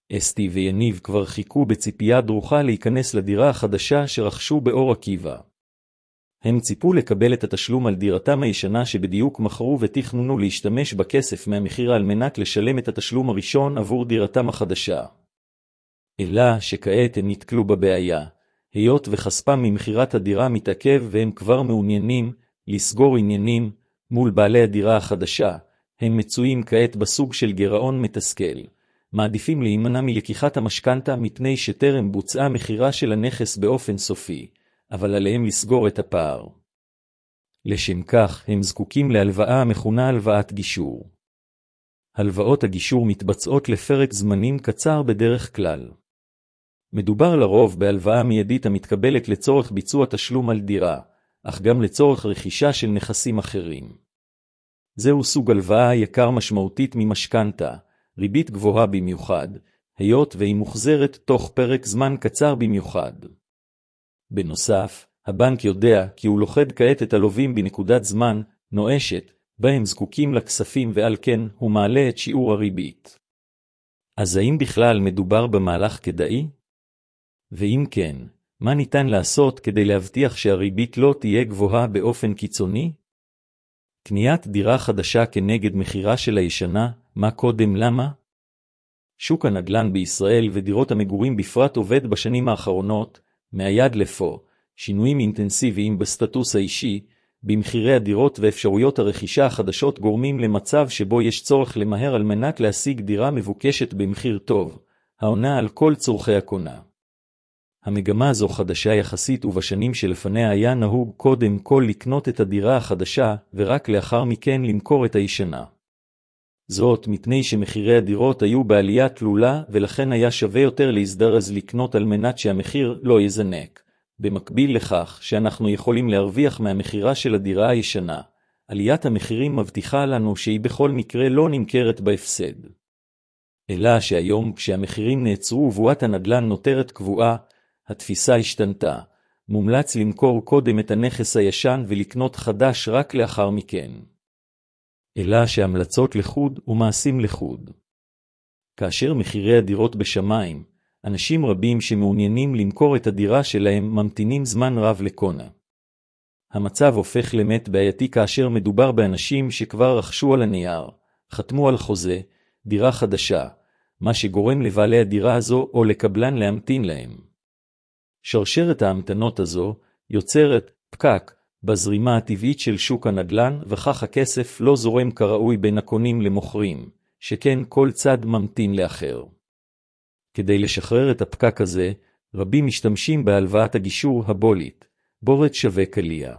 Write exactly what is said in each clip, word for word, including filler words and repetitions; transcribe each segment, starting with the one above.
אסתי ויניב כבר חיכו בציפייה דרוכה להיכנס לדירה החדשה שרכשו באור עקיבא. הם ציפו לקבל את התשלום על דירתם הישנה שבדיוק מכרו ותכננו להשתמש בכסף מהמחיר על מנת לשלם את התשלום הראשון עבור דירתם החדשה. אלא שכעת הם נתקלו בבעיה, היות וחספם ממחירת הדירה מתעכב והם כבר מעוניינים לסגור עניינים מול בעלי הדירה החדשה, הם מצויים כעת בסוג של גירעון מתסכל. מעדיפים להימנע מלקיחת המשכנתה מפני שטרם בוצעה מחירה של הנכס באופן סופי, אבל עליהם לסגור את הפער. לשם כך הם זקוקים להלוואה המכונה הלוואת גישור. הלוואות הגישור מתבצעות לפרק זמנים קצר בדרך כלל. מדובר לרוב בהלוואה מיידית המתקבלת לצורך ביצוע תשלום על דירה, אך גם לצורך רכישה של נכסים אחרים. זהו סוג הלוואה יקר משמעותית ממשכנתה, ריבית גבוהה במיוחד, היות והיא מוחזרת תוך פרק זמן קצר במיוחד. בנוסף, הבנק יודע כי הוא לוכד כעת את הלווים בנקודת זמן נואשת, בהם זקוקים לכספים ועל כן הוא מעלה את שיעור הריבית. אז האם בכלל מדובר במהלך כדאי? ואם כן, מה ניתן לעשות כדי להבטיח שהריבית לא תהיה גבוהה באופן קיצוני? קניית דירה חדשה כנגד מחירה של הישנה, מה קודם למה? שוק הנדל"ן בישראל ודירות המגורים בפרט עובד בשנים האחרונות, מהיד לפה, שינויים אינטנסיביים בסטטוס האישי, במחירי הדירות ואפשרויות הרכישה החדשות גורמים למצב שבו יש צורך למהר על מנת להשיג דירה מבוקשת במחיר טוב, העונה על כל צורכי הקונה. המגמה זו חדשה יחסית ובשנים שלפניה היה נהוג קודם כל לקנות את הדירה החדשה ורק לאחר מכן למכור את הישנה. זאת מפני שמחירי הדירות היו בעלייה תלולה ולכן היה שווה יותר להזדרז לקנות על מנת שהמחיר לא יזנק. במקביל לכך שאנחנו יכולים להרוויח מהמחירה של הדירה הישנה, עליית המחירים מבטיחה לנו שהיא בכל מקרה לא נמכרת בהפסד. אלא שהיום כשהמחירים נעצרו ובועת הנדל"ן נותרת קבועה, התפיסה השתנתה. מומלץ למכור קודם את הנכס הישן ולקנות חדש רק לאחר מכן. אלא שהמלצות לחוד ומעשים לחוד. כאשר מחירי הדירות בשמיים, אנשים רבים שמעוניינים למכור את הדירה שלהם ממתינים זמן רב לקונה. המצב הופך למת בעייתי כאשר מדובר באנשים שכבר רכשו על הנייר, חתמו על חוזה, דירה חדשה, מה שגורם לבעלי הדירה הזו או לקבלן להמתין להם. שרשרת ההמתנות הזו יוצרת פקק בזרימה הטבעית של שוק הנדל"ן וכך הכסף לא זורם כראוי בין הקונים למוכרים, שכן כל צד ממתין לאחר. כדי לשחרר את הפקק הזה, רבים משתמשים בהלוואת הגישור הבולית, בורת שווה קליע.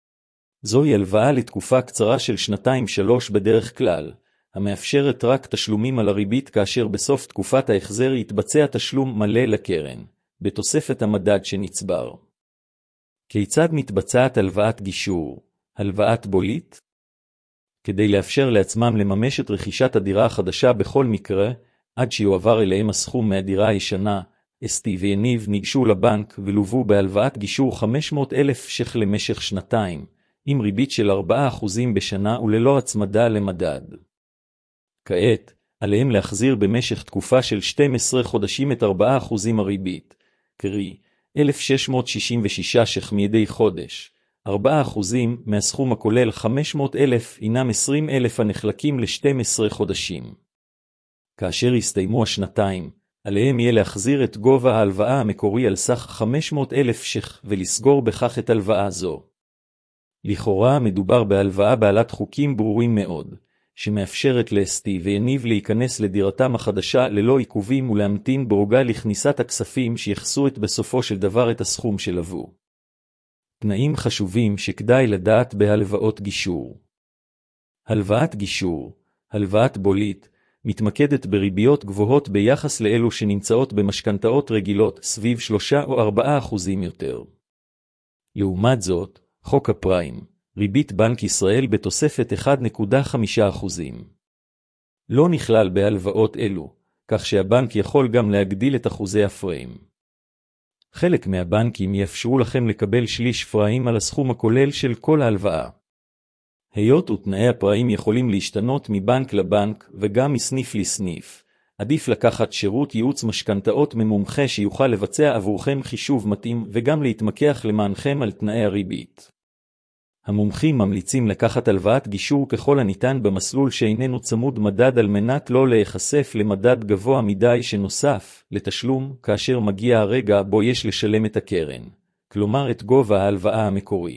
זוהי הלוואה לתקופה קצרה של שנתיים שלוש בדרך כלל, המאפשרת רק תשלומים על הריבית כאשר בסוף תקופת ההחזר יתבצע תשלום מלא לקרן, בתוספת המדד שנצבר. כיצד מתבצעת הלוואת גישור, הלוואת בולית? כדי לאפשר לעצמם לממש את רכישת הדירה החדשה בכל מקרה, עד שיועבר אליהם הסכום מהדירה הישנה, אסתי ויניב ניגשו לבנק ולוו בהלוואת גישור חמש מאות אלף ש"ח למשך שנתיים, עם ריבית של ארבעה אחוזים בשנה וללא הצמדה למדד. כעת, עליהם להחזיר במשך תקופה של שנים עשר חודשים את ארבעה אחוזים הריבית, קרי, אלף שש מאות שישים ושישה ש"ח מדי חודש. ארבעה אחוזים מהסכום הכולל חמש מאות אלף הינם עשרים אלף הנחלקים ל-שנים עשר חודשים. כאשר יסתיימו השנתיים, עליהם יהיה להחזיר את גובה ההלוואה המקורי על סך חמש מאות אלף ש"ח ולסגור בכך את הלוואה זו. לכאורה מדובר בהלוואה בעלת חוקים ברורים מאוד, שמאפשרת לאסתי ויניב להיכנס לדירתם החדשה ללא עיכובים ולהמתין ברוגע לכניסת הכספים שיחסו את בסופו של דבר את הסכום שלבו. תנאים חשובים שכדאי לדעת בהלוואות גישור. הלוואת גישור, הלוואת בולית, מתמקדת בריביות גבוהות ביחס לאלו שנמצאות במשכנתאות רגילות סביב שלושה או ארבעה אחוזים יותר. לעומת זאת, חוק הפריים, ריבית בנק ישראל בתוספת אחת נקודה חמש אחוזים. לא נכלל בהלוואות אלו, כך שהבנק יכול גם להגדיל את אחוזי הפריים. חלק מהבנקים יאפשרו לכם לקבל שליש פריים על הסכום הכולל של כל ההלוואה. היות ותנאי הפריים יכולים להשתנות מבנק לבנק וגם מסניף לסניף, עדיף לקחת שירות ייעוץ משכנתאות ממומחה שיוכל לבצע עבורכם חישוב מתאים וגם להתמקח למענכם על תנאי הריבית. המומחים ממליצים לקחת הלוואת גישור ככל הניתן במסלול שאיננו צמוד מדד על מנת לא להיחשף למדד גבוה מדי שנוסף לתשלום כאשר מגיע הרגע בו יש לשלם את הקרן, כלומר את גובה ההלוואה המקורי.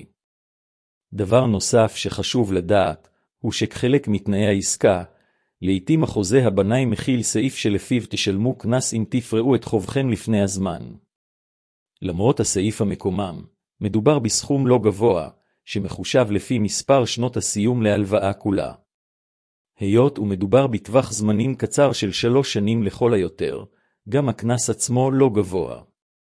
דבר נוסף שחשוב לדעת הוא שכחלק מתנאי העסקה, לעתים החוזה הבנאי מכיל סעיף שלפיו תשלמו קנס אם תפרעו את חובכם לפני הזמן. למרות הסעיף המקומם, מדובר בסכום לא גבוה, שמחושב לפי מספר שנות הסיום להלוואה כולה. היות ומדובר בטווח זמנים קצר של שלוש שנים לכל היותר, גם הקנס עצמו לא גבוה.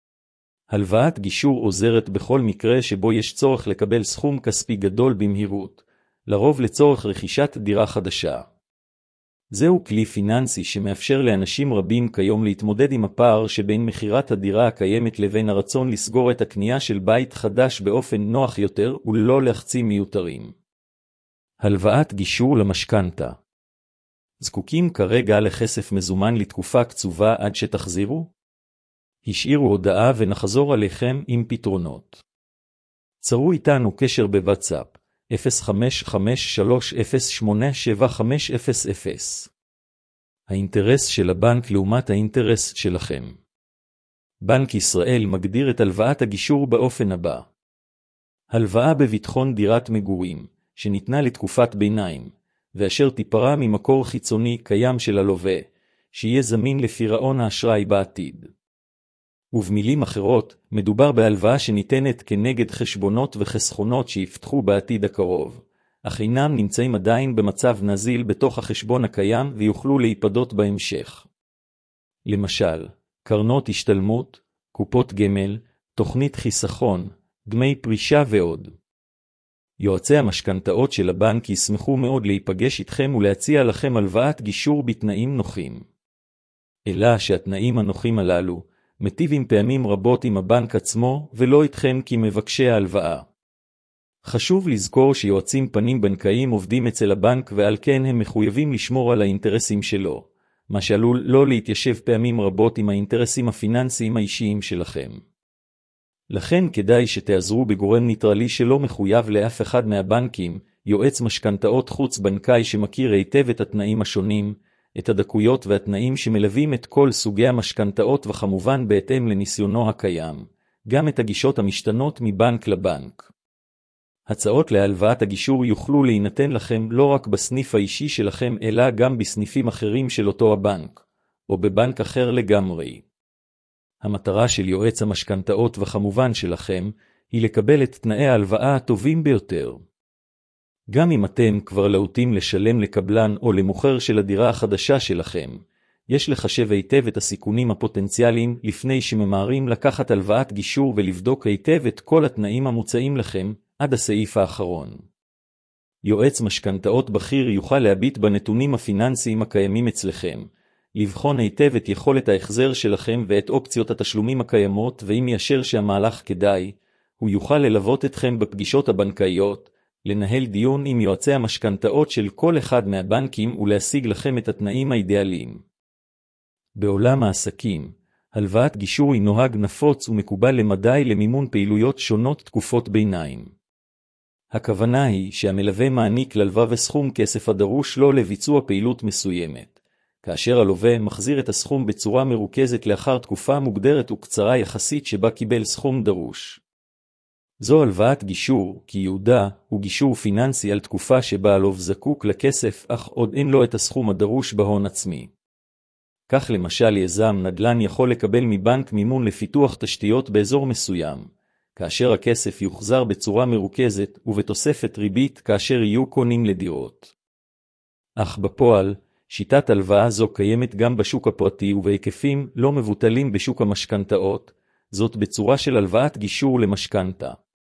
הלוואת גישור עוזרת בכל מקרה שבו יש צורך לקבל סכום כספי גדול במהירות, לרוב לצורך רכישת דירה חדשה. זהו כלי פיננסי שמאפשר לאנשים רבים כיום להתמודד עם הפער שבין מחירת הדירה הקיימת לבין הרצון לסגור את הקנייה של בית חדש באופן נוח יותר וללא לחצים מיותרים. הלוואת גישור למשכנתה. זקוקים כרגע לכסף מזומן לתקופה קצובה עד שתחזירו? השאירו הודעה ונחזור עליכם עם פתרונות. צרו איתנו קשר בוואטסאפ אפס חמש חמש שלוש אפס שמונה שבע חמש אפס אפס. האינטרס של הבנק לעומת האינטרס שלכם. בנק ישראל מגדיר את הלוואת הגישור באופן הבא. הלוואה בביטחון דירת מגורים, שניתנה לתקופת ביניים, ואשר תיפרע ממקור חיצוני קיים של הלווה, שיהיה זמין לפירעון האשראי בעתיד. ובמילים אחרות, מדובר בהלוואה שניתנת כנגד חשבונות וחסכונות שיפתחו בעתיד הקרוב, אך אינם נמצאים עדיין במצב נזיל בתוך החשבון הקיים ויוכלו להיפדות בהמשך. למשל, קרנות השתלמות, קופות גמל, תוכנית חיסכון, דמי פרישה ועוד. יועצי המשכנתאות של הבנק ישמחו מאוד להיפגש איתכם ולהציע לכם הלוואת גישור בתנאים נוחים. אלא שהתנאים הנוחים הללו מטיבים פעמים רבות עם הבנק עצמו ולא איתכם כמבקשי ההלוואה. חשוב לזכור שיועצים פנים בנקאיים עובדים אצל הבנק ועל כן הם מחויבים לשמור על האינטרסים שלו, מה שעלול לא להתיישב פעמים רבות עם האינטרסים הפיננסיים האישיים שלכם. לכן כדאי שתעזרו בגורם ניטרלי שלא מחויב לאף אחד מהבנקים, יועץ משכנתאות חוץ בנקאי שמכיר היטב את התנאים השונים, את הדקויות והתנאים שמלווים את כל סוגי המשכנתאות וכמובן בהתאם לניסיונו הקיים, גם את הגישות המשתנות מבנק לבנק. הצעות להלוואת הגישור יוכלו להינתן לכם לא רק בסניף האישי שלכם אלא גם בסניפים אחרים של אותו הבנק, או בבנק אחר לגמרי. המטרה של יועץ המשכנתאות וכמובן שלכם, היא לקבל את תנאי ההלוואה הטובים ביותר. גם אם אתם כבר להוטים לשלם לקבלן או למוכר של הדירה החדשה שלכם, יש לחשב היטב את הסיכונים הפוטנציאליים לפני שממהרים לקחת הלוואת גישור ולבדוק היטב את כל התנאים המוצעים לכם עד הסעיף האחרון. יועץ משכנתאות בכיר יוכל להביט בנתונים הפיננסיים הקיימים אצלכם, לבחון היטב את יכולת ההחזר שלכם ואת אופציות התשלומים הקיימות, ואם יאשר שהמהלך כדאי, הוא יוכל ללוות אתכם בפגישות הבנקאיות, לנהל דיון עם יועצי המשכנתאות של כל אחד מהבנקים ולהשיג לכם את התנאים האידיאליים. בעולם העסקים, הלוואת גישור היא נוהג נפוץ ומקובל למדי למימון פעילויות שונות תקופות ביניים. הכוונה היא שהמלווה מעניק ללווה וסכום כסף הדרוש לו לביצוע פעילות מסוימת, כאשר הלווה מחזיר את הסכום בצורה מרוכזת לאחר תקופה מוגדרת וקצרה יחסית שבה קיבל סכום דרוש. זו הלוואת גישור, כי ייעודה הוא גישור פיננסי על תקופה שבה הלווה זקוק לכסף אך עוד אין לו את הסכום הדרוש בהון עצמי. כך למשל יזם נדל"ן יכול לקבל מבנק מימון לפיתוח תשתיות באזור מסוים, כאשר הכסף יוחזר בצורה מרוכזת ובתוספת ריבית כאשר יהיו קונים לדירות. אך בפועל, שיטת הלוואה זו קיימת גם בשוק הפרטי ובהיקפים לא מבוטלים בשוק המשכנתאות, זאת בצורה של הלוואת גישור למשכנתה.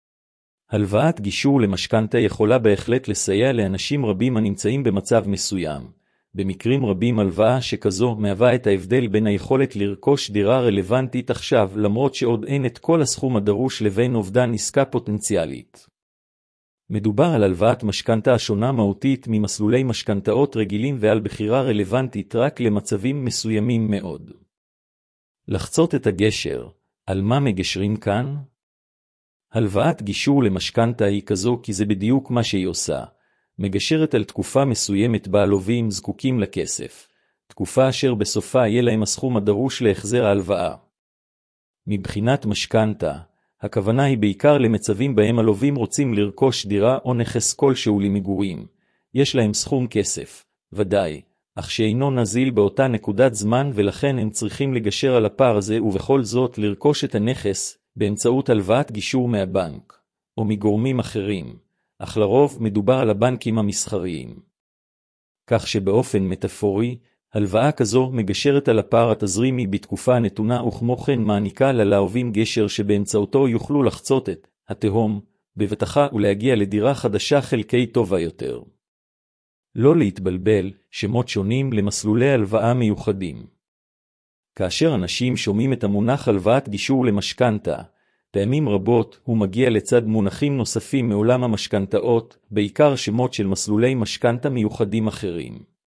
הלוואת גישור למשכנתה יכולה בהחלט לסייע לאנשים רבים הנמצאים במצב מסוים. במקרים רבים הלוואה שכזו מהווה את ההבדל בין היכולת לרכוש דירה רלוונטית עכשיו למרות שעוד אין את כל הסכום הדרוש לבין אובדן עסקה פוטנציאלית. מדובר על הלוואת משכנתה שונה מהותית ממסלולי משכנתאות רגילים ועל בחירה רלוונטית רק למצבים מסוימים מאוד. לחצות את הגשר, על מה מגשרים כאן? הלוואת גישור למשכנתה היא כזו כי זה בדיוק מה שהיא עושה. מגשרת על תקופה מסוימת בה הלווים זקוקים לכסף, תקופה אשר בסופה יהיה להם הסכום הדרוש להחזר ההלוואה. מבחינת משכנתה, הכוונה היא בעיקר למצבים בהם הלווים רוצים לרכוש דירה או נכס כלשהו למגורים. יש להם סכום כסף, ודאי, אך שאינו נזיל באותה נקודת זמן ולכן הם צריכים לגשר על הפער הזה ובכל זאת לרכוש את הנכס באמצעות הלוואת גישור מהבנק, או מגורמים אחרים, אך לרוב מדובר על הבנקים המסחריים. כך שבאופן מטאפורי, הלוואה כזו מגשרת על הפער התזרימי בתקופה הנתונה וכמו כן מעניקה ללווים גשר שבאמצעותו יוכלו לחצות את התהום בבטחה ולהגיע לדירה חדשה חלקי טובה יותר. לא להתבלבל, שמות שונים למסלולי הלוואה מיוחדים. כאשר אנשים שומעים את המונח הלוואת גישור למשכנתה, פעמים רבות הוא מגיע לצד מונחים נוספים מעולם המשכנתאות, בעיקר שמות של מסלולי משכנתה מיוחדים אחרים.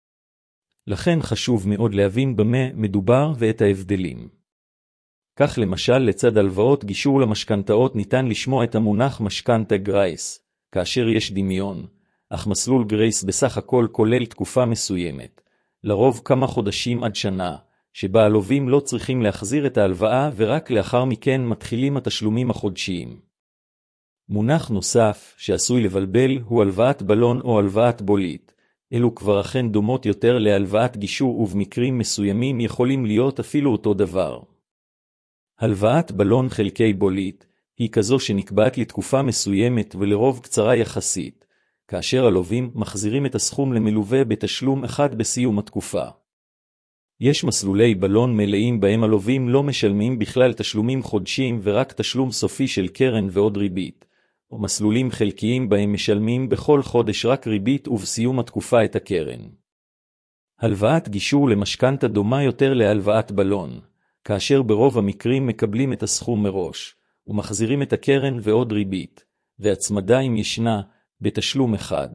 לכן חשוב מאוד להבין במה מדובר ואת ההבדלים. כך למשל לצד הלוואות גישור למשכנתאות ניתן לשמוע את המונח משכנתה גרייס, כאשר יש דמיון, אך מסלול גרייס בסך הכל כולל תקופה מסוימת, לרוב כמה חודשים עד שנה, שבה הלווים לא צריכים להחזיר את ההלוואה ורק לאחר מכן מתחילים התשלומים החודשיים. מונח נוסף שעשוי לבלבל הוא הלוואת בלון או הלוואת בולית. אלו כבר אכן דומות יותר להלוואת גישור ובמקרים מסוימים יכולים להיות אפילו אותו דבר. הלוואת בלון חלקי בולית היא כזו שנקבעת לתקופה מסוימת ולרוב קצרה יחסית, כאשר הלווים מחזירים את הסכום למלווה בתשלום אחד בסיום התקופה. יש מסלולי בלון מלאים בהם הלווים לא משלמים בכלל תשלומים חודשיים ורק תשלום סופי של קרן ועוד ריבית, או מסלולים חלקיים בהם משלמים בכל חודש רק ריבית ובסיום התקופה את הקרן. הלוואת גישור למשכנתה דומה יותר להלוואת בלון, כאשר ברוב המקרים מקבלים את הסכום מראש, ומחזירים את הקרן ועוד ריבית, והצמדה אם ישנה, בתשלום אחד.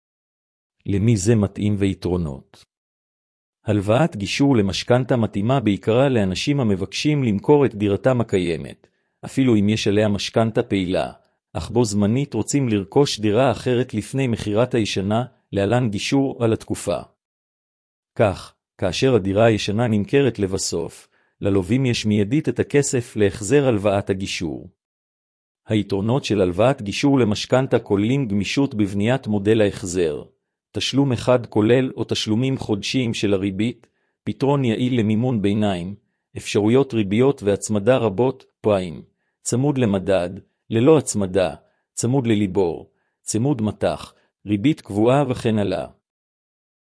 למי זה מתאים ויתרונות? הלוואת גישור למשכנתה מתאימה בעיקרה לאנשים המבקשים למכור את דירתם הקיימת, אפילו אם יש עליה משכנתה פעילה, אך בו זמנית רוצים לרכוש דירה אחרת לפני מחירת הישנה, להלן גישור על התקופה. כך, כאשר הדירה הישנה נמכרת לבסוף, ללווים יש מיידית את הכסף להחזר הלוואת הגישור. היתרונות של הלוואת גישור למשכנתה כוללים גמישות בבניית מודל ההחזר, תשלום אחד כולל או תשלומים חודשיים של הריבית, פתרון יעיל למימון ביניים, אפשרויות ריביות והצמדה רבות, פריים, צמוד למדד, ללא הצמדה, צמוד לליבור, צמוד מתח, ריבית קבועה וכן הלאה.